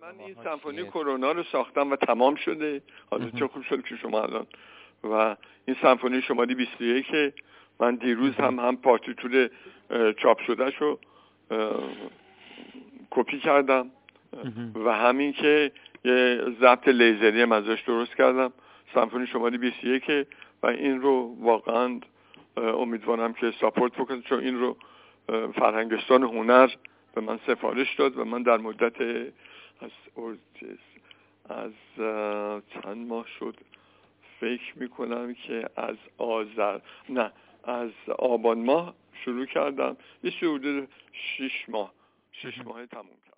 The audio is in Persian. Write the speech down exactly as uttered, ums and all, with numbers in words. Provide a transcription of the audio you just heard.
من این سمفونی کرونا رو ساختم و تمام شده. حالا چه خوب شد که شما الان و این سمفونی شماره بیست و یک من دیروز هم هم پارتیتور چاپ شده شو کپی کردم و همین که یه ضبط لیزری هم ازش درست کردم. سمفونی شماره بیست و یک و این رو واقعا امیدوارم که ساپورت بکنید، چون این رو فرهنگستان هنر به من سفارش داد و من در مدت از از چند ماه شد فکر میکنم که از آذر نه از آبان ماه شروع کردم، یه حدود شش ماه شش ماه تموم کردم.